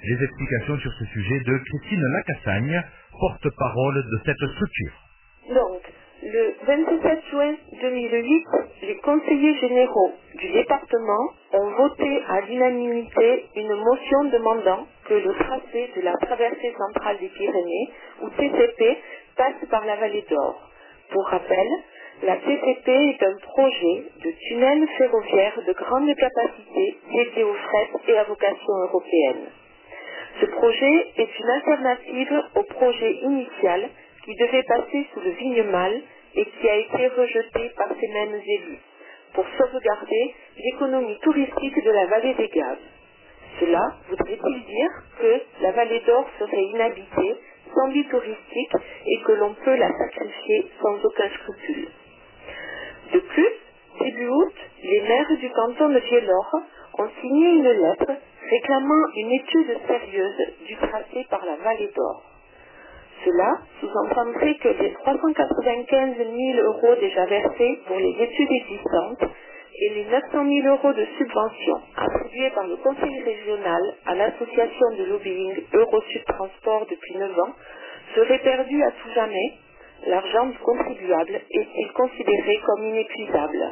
Les explications sur ce sujet de Christine Lacassagne, porte-parole de cette structure. Donc, le 27 juin 2008, les conseillers généraux du département ont voté à l'unanimité une motion demandant que le tracé de la traversée centrale des Pyrénées, ou TCP, passe par la vallée d'Or. Pour rappel, la TCP est un projet de tunnel ferroviaire de grande capacité dédié au fret et à vocation européenne. Ce projet est une alternative au projet initial qui devait passer sous le Vignemale et qui a été rejeté par ces mêmes élus pour sauvegarder l'économie touristique de la vallée des Gaves. Cela voudrait-il dire que la vallée d'Or serait inhabitée, sans but touristique et que l'on peut la sacrifier sans aucun scrupule. De plus, début août, les maires du canton de Viellore ont signé une lettre réclamant une étude sérieuse du tracé par la vallée d'Or. Cela sous-entendrait que les 395 000 euros déjà versés pour les études existantes et les 900 000 euros de subventions attribués par le conseil régional à l'association de lobbying Eurosud Transport depuis 9 ans seraient perdus à tout jamais. L'argent du contribuable est-il considéré comme inépuisable?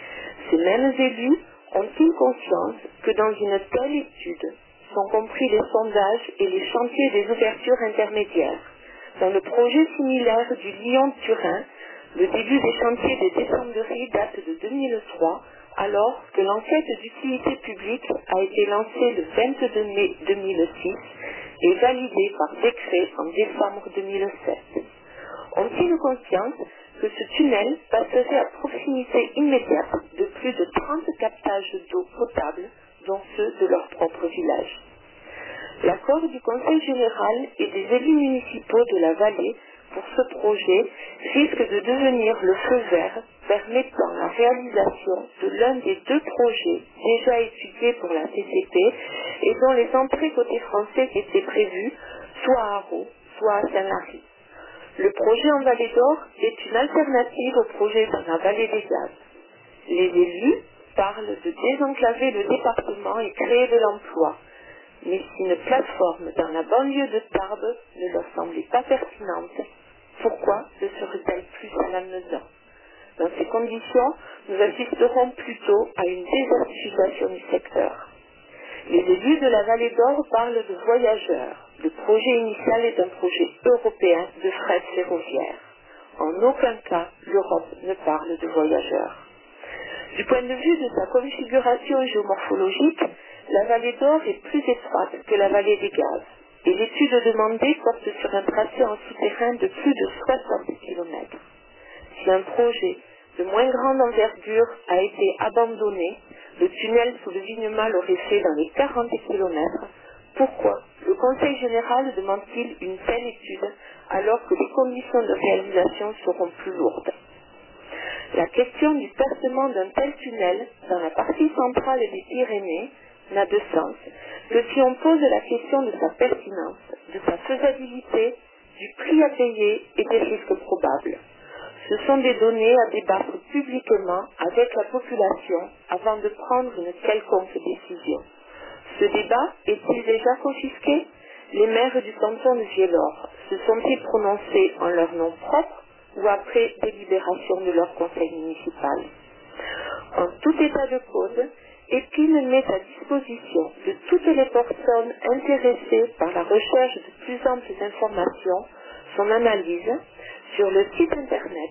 Ces mêmes élus ont-ils conscience que dans une telle étude sont compris les sondages et les chantiers des ouvertures intermédiaires? Dans le projet similaire du Lyon-Turin, le début des chantiers des descenderies date de 2003, alors que l'enquête d'utilité publique a été lancée le 22 mai 2006 et validée par décret en décembre 2007. Ont-ils conscience que ce tunnel passerait à proximité immédiate de plus de 30 captages d'eau potable, dont ceux de leur propre village? L'accord du Conseil général et des élus municipaux de la vallée pour ce projet risque de devenir le feu vert permettant la réalisation de l'un des deux projets déjà étudiés pour la TCP et dont les entrées côté français étaient prévues soit à Arreau, soit à Saint-Lary. Le projet en Vallée d'Or est une alternative au projet dans la vallée des Gaves. Les élus parlent de désenclaver le département et créer de l'emploi. Mais si une plateforme dans la banlieue de Tarbes ne leur semblait pas pertinente, pourquoi ne serait-elle plus à la maison? Dans ces conditions, nous assisterons plutôt à une désertification du secteur. Les élus de la vallée d'Or parlent de voyageurs. Le projet initial est un projet européen de fret ferroviaire. En aucun cas, l'Europe ne parle de voyageurs. Du point de vue de sa configuration géomorphologique, la vallée d'Or est plus étroite que la vallée des Gaves, et l'étude demandée porte sur un tracé en souterrain de plus de 60 km. Si un projet de moins grande envergure a été abandonné, le tunnel sous le Vignemale aurait fait dans les 40 km. Pourquoi le Conseil général demande-t-il une telle étude alors que les conditions de réalisation seront plus lourdes? La question du percement d'un tel tunnel dans la partie centrale des Pyrénées n'a de sens que si on pose la question de sa pertinence, de sa faisabilité, du prix à payer et des risques probables. Ce sont des données à débattre publiquement avec la population avant de prendre une quelconque décision. Ce débat est-il déjà confisqué? Les maires du canton de Viellore se sont-ils prononcés en leur nom propre ou après délibération de leur conseil municipal? En tout état de cause, Épine met à disposition de toutes les personnes intéressées par la recherche de plus amples informations son analyse sur le site internet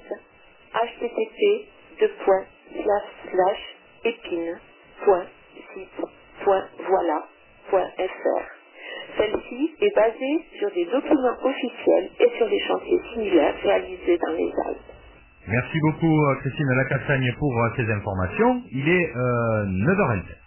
http://épine.site.voila.fr. Celle-ci est basée sur des documents officiels et sur des chantiers similaires réalisés dans les Alpes. Merci beaucoup Christine Lacassagne pour ces informations. Il est 9h07.